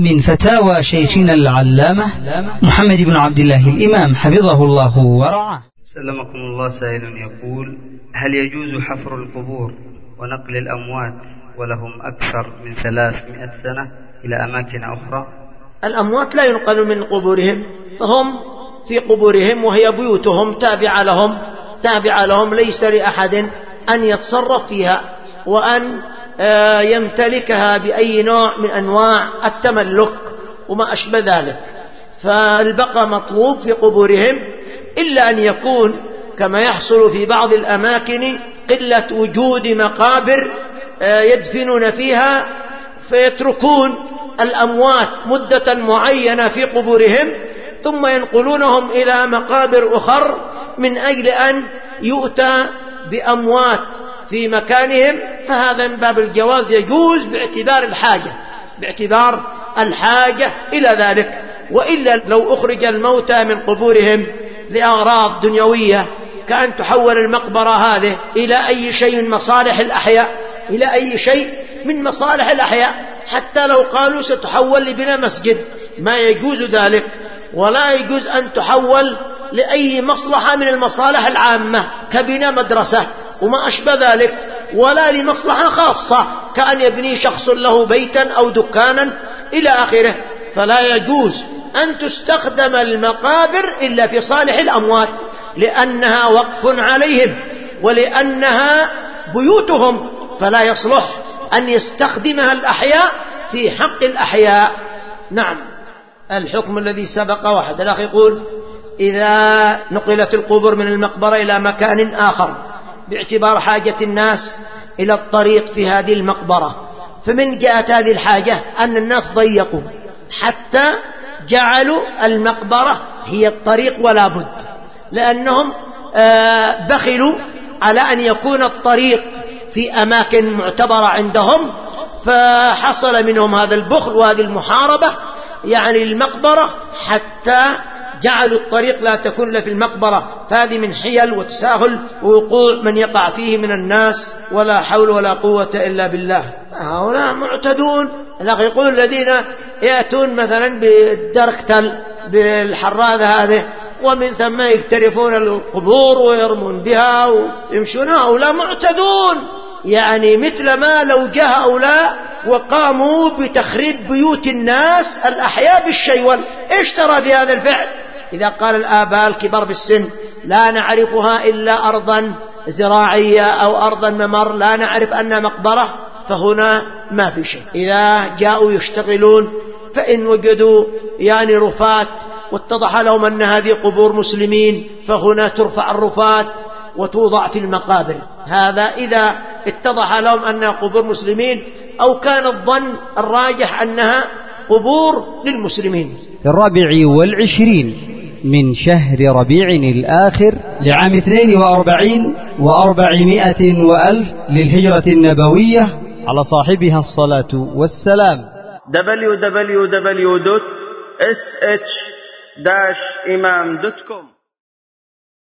من فتاوى شيخنا العلامة محمد بن عبد الله الإمام حفظه الله ورعاه. سلمكم الله. سائل يقول: هل يجوز حفر القبور ونقل الأموات ولهم أكثر من 300 سنة إلى أماكن أخرى؟ الأموات لا ينقل من قبورهم، فهم في قبورهم وهي بيوتهم تابعة لهم، ليس لأحد أن يتصرف فيها وأن يمتلكها بأي نوع من أنواع التملك وما أشبه ذلك. فالبقاء مطلوب في قبورهم، إلا أن يكون كما يحصل في بعض الأماكن قلة وجود مقابر يدفنون فيها، فيتركون الأموات مدة معينة في قبورهم ثم ينقلونهم إلى مقابر أخر من أجل أن يؤتى بأموات في مكانهم، فهذا من باب الجواز يجوز باعتبار الحاجة إلى ذلك. وإلا لو أخرج الموتى من قبورهم لأغراض دنيوية كأن تحول المقبرة هذه إلى أي شيء من مصالح الأحياء، حتى لو قالوا ستحول لبناء مسجد ما يجوز ذلك، ولا يجوز أن تحول لأي مصلحة من المصالح العامة كبناء مدرسة وما أشبه ذلك، ولا لمصلحة خاصة كأن يبني شخص له بيتا أو دكانا إلى آخره. فلا يجوز أن تستخدم المقابر إلا في صالح الأموات، لأنها وقف عليهم ولأنها بيوتهم، فلا يصلح أن يستخدمها الأحياء في حق الأحياء. نعم. الحكم الذي سبق واحد. الأخ يقول: إذا نقلت القبور من المقبرة إلى مكان آخر باعتبار حاجة الناس إلى الطريق في هذه المقبرة، فمن جاءت هذه الحاجة أن الناس ضيقوا حتى جعلوا المقبرة هي الطريق ولا بد، لأنهم بخلوا على أن يكون الطريق في أماكن معتبرة عندهم، فحصل منهم هذا البخل وهذه المحاربة يعني المقبرة، حتى جعلوا الطريق لا تكون إلا في المقبرة. فهذه من حيل وتساهل ووقوع من يقع فيه من الناس، ولا حول ولا قوة إلا بالله. هؤلاء معتدون. الأخ يقول: الذين يأتون مثلا بالدركتل بالحراذة هذه ومن ثم يقترفون القبور ويرمون بها ويمشون، هؤلاء معتدون. يعني مثل ما لو جاء هؤلاء وقاموا بتخريب بيوت الناس الأحياء بالشيول، إيش ترى في هذا الفعل؟ إذا قال الآباء الكبار بالسن: لا نعرفها إلا أرضا زراعية أو أرضا ممر، لا نعرف أنها مقبرة، فهنا ما في شيء. إذا جاءوا يشتغلون فإن وجدوا يعني رفات واتضح لهم أن هذه قبور مسلمين، فهنا ترفع الرفات وتوضع في المقابر. هذا إذا اتضح لهم أنها قبور مسلمين، أو كان الظن الراجح أنها قبور للمسلمين. في 24 من شهر ربيع الآخر لعام 42 و400 وألف للهجرة النبوية، على صاحبها الصلاة والسلام. www.sh-imam.com